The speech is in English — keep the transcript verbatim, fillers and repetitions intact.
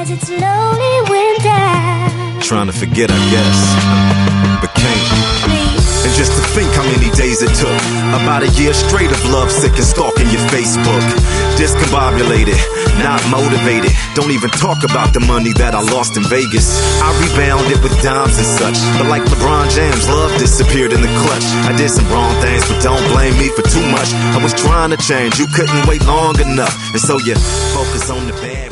as it slowly went down. Trying to forget, I guess, but can't. Please. And just to think how many days it took. About a year straight of lovesick and stalking your Facebook. Discombobulated, not motivated. Don't even talk about the money that I lost in Vegas. I rebounded with dimes and such, but like LeBron James, love disappeared in the clutch. I did some wrong things, but don't blame me for too much. I was trying to change, you couldn't wait long enough, and so you focus on the bad.